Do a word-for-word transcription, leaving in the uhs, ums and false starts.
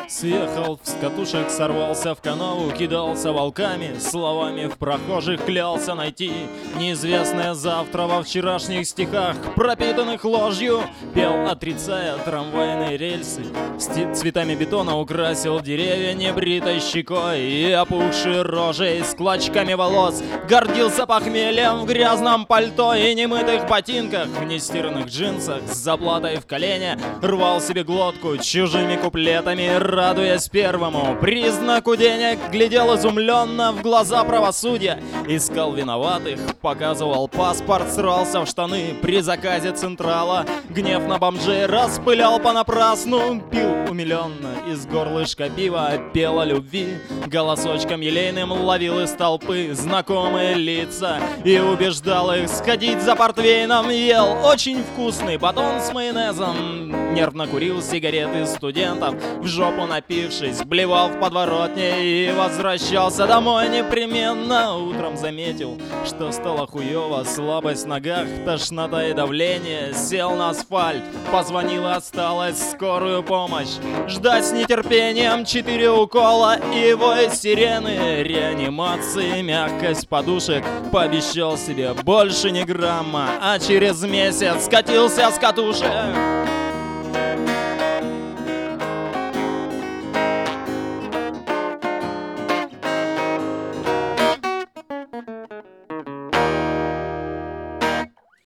Съехал с катушек, сорвался в канаву, кидался волками, словами в прохожих клялся найти неизвестное завтра во вчерашних стихах, пропитанных ложью, пел, отрицая трамвайные рельсы, цветами бетона украсил деревья небритой щекой и опухшей рожей с клочками волос, гордился похмельем в грязном пальто и немытых ботинках, в нестиранных джинсах с заплатой в колене, рвал себе глотку чужими куплетами, радуясь первому признаку денег, глядел изумленно в глаза правосудия, искал виноватых, показывал паспорт, срался в штаны при заказе Централа, гнев на бомжей распылял понапрасну, пил умиленно из горлышка пива, пел о любви, голосочком елейным ловил из толпы знакомые лица и убеждал их сходить за портвейном, ел очень вкусный батон с майонезом, нервно курил сигареты студентов, в жопу напившись, блевал в подворотне и возвращался домой непременно. Утром заметил, что стало хуёво, слабость в ногах, тошнота и давление, сел на асфальт, позвонил и осталось скорую помощь, ждать с нетерпением четыре укола и вой сирены, реанимации, мягкость подушек, пообещал себе больше ни грамма, а через месяц скатился с катушек.